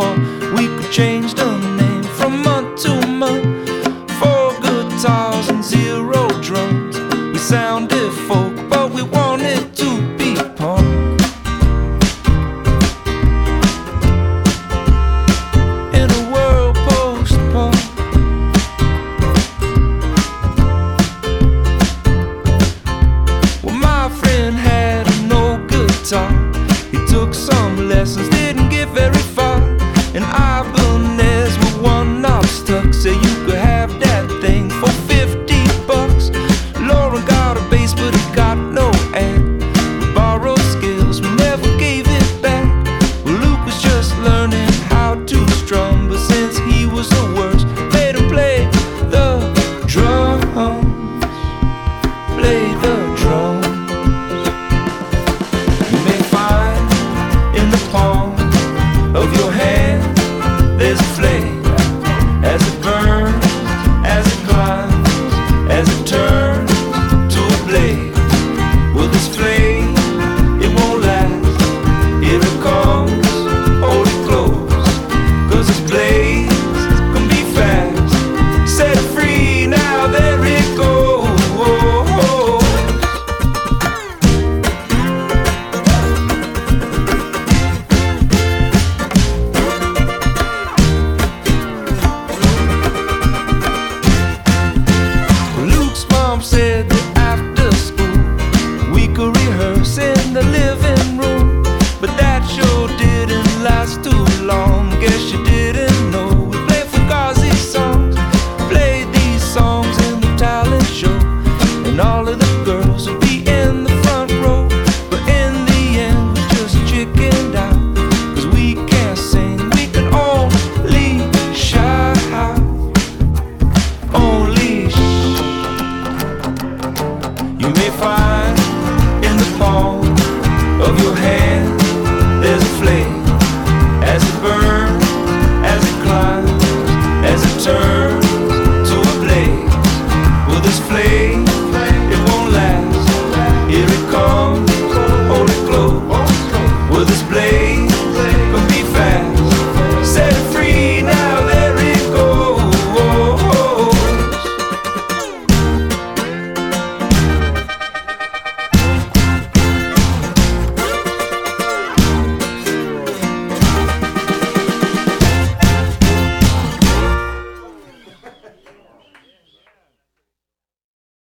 thought we could change the name from month to month. 4 guitars and 0 drums. We sounded folk, but we wanted to be punk. In a world post-punk. Well, my friend had an old guitar. He took some lessons, didn't get very far. And Ibanez with one knob stuck, said you could have that thing for $50. Lauren got a bass, but he got no amp. We borrowed skills, we never gave it back. Well, Luke was just learning how to strum, but since he was the worst, made him play the drums. Play the drums. You may find in the palm of your hand there's a flame. As it burns, as it climbs, as it turns to a blade. Well, this flame, it won't last. Here it comes, hold it close, 'cause this blaze can be fast. Set it free, now there it goes. Luke's mom said that after school we could rehearse in the living room, but that sure didn't last too long. Guess she did.